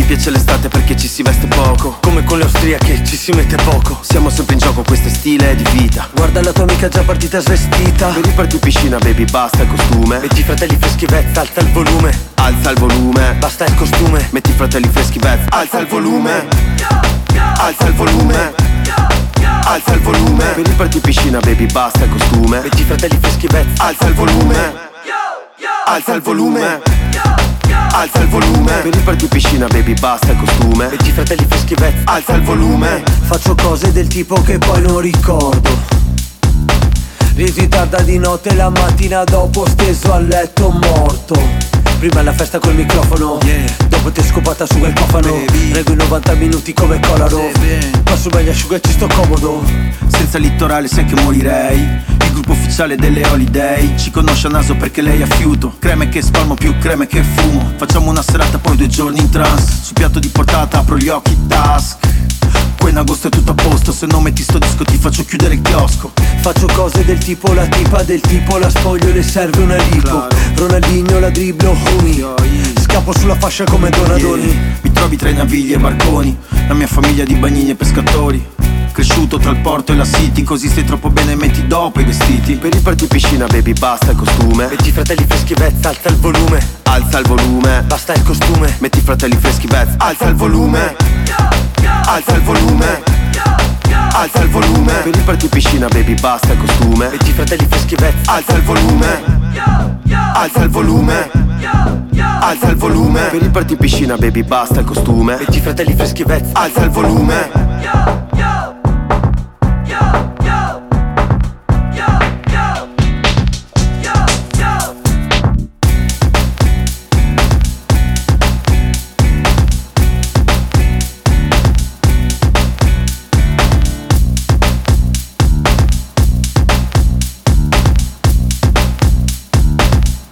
piace l'estate perché ci si veste poco, come con le austriache ci si mette poco. Siamo sempre in gioco, questo è stile di vita. Guarda la tua amica già partita svestita. Vedi per più piscina, baby, basta il costume. Metti i fratelli freschi Vez, alza il volume. Alza il volume, basta il costume. Metti i fratelli freschi Vez, alza il volume. Alza il volume. Alza il volume. Vedi per più piscina, baby, basta il costume. Metti i fratelli freschi Vez, alza il volume. Alza il volume. Alza il volume. Per il più piscina, baby, basta il costume. Metti i fratelli freschi Vez, alza il volume. Faccio cose del tipo che poi non ricordo. Ritarda di notte, la mattina dopo steso a letto morto. Prima la festa col microfono, dopo ti scopata su quel cofano. Reggo i 90 minuti come Colaro. Passo bagno asciuga e ci sto comodo. Senza litorale sai che morirei. Il gruppo ufficiale delle holiday ci conosce a naso perché lei ha fiuto. Creme che spalmo più creme che fumo. Facciamo una serata poi 2 giorni in trance. Sul piatto di portata apro gli occhi, task. Qua in agosto è tutto a posto. Se non metti sto disco ti faccio chiudere il chiosco. Faccio cose del tipo la tipa del tipo la spoglio, le serve una lipo. Ronaldinho la dribblo, homie. Scappo sulla fascia come Donadoni. Mi trovi tra i navigli e barconi. La mia famiglia di bagnini e pescatori. Cresciuto tra il porto e la city. Così stai troppo bene, metti dopo i vestiti. Per il party piscina, baby, basta il costume. Metti i fratelli freschi Vez, alza il volume. Alza il volume, basta il costume. Metti i fratelli freschi Vez, alza il volume. Alza il volume. Alza il volume. Per il party piscina, baby, basta il costume. Metti i fratelli freschi Vez, alza il volume. Alza il volume. Alza il volume. Per il party piscina, baby, basta il costume. Metti i fratelli freschi Vez, alza il volume.